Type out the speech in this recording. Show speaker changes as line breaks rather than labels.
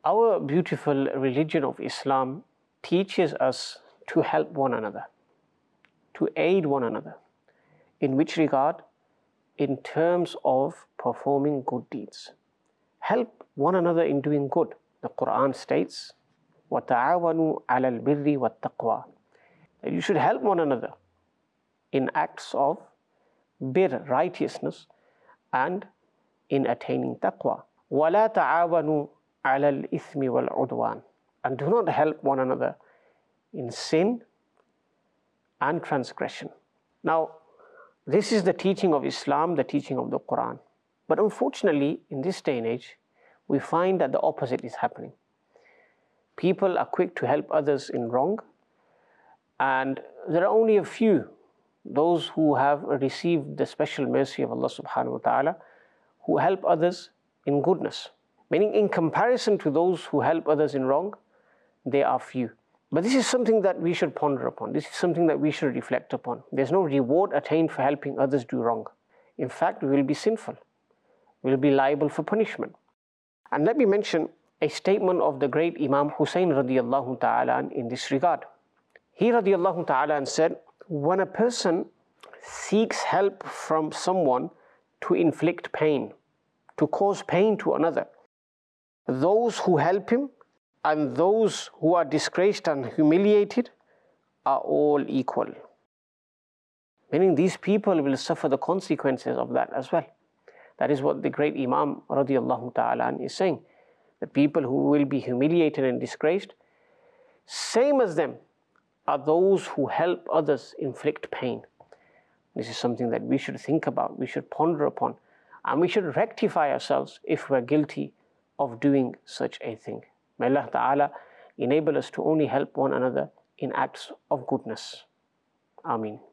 Our beautiful religion of Islam teaches us to help one another, to aid one another. In which regard? In terms of performing good deeds. Help one another in doing good. The Quran states, وَتَعَاوَنُوا عَلَى الْبِرِّ وَالتَّقْوَى, that you should help one another in acts of bir, righteousness, and in attaining taqwa. وَلَا تَعَاوَنُوا عَلَى الْإِثْمِ وَالْعُدْوَانِ, and do not help one another in sin and transgression. Now, this is the teaching of Islam, the teaching of the Quran. But unfortunately, in this day and age, we find that the opposite is happening. People are quick to help others in wrong, and there are only a few, those who have received the special mercy of Allah subhanahu wa ta'ala, who help others in goodness. Meaning, in comparison to those who help others in wrong, they are few. But this is something that we should ponder upon. This is something that we should reflect upon. There's no reward attained for helping others do wrong. In fact, we will be sinful. We will be liable for punishment. And let me mention a statement of the great Imam Hussein radiallahu ta'ala in this regard. He radiallahu ta'ala said, when a person seeks help from someone to inflict pain, to cause pain to another, those who help him and those who are disgraced and humiliated are all equal. Meaning these people will suffer the consequences of that as well. That is what the great Imam radiallahu ta'ala is saying. The people who will be humiliated and disgraced, same as them are those who help others inflict pain. This is something that we should think about, we should ponder upon, and we should rectify ourselves if we're guilty of doing such a thing. May Allah Ta'ala enable us to only help one another in acts of goodness. Ameen.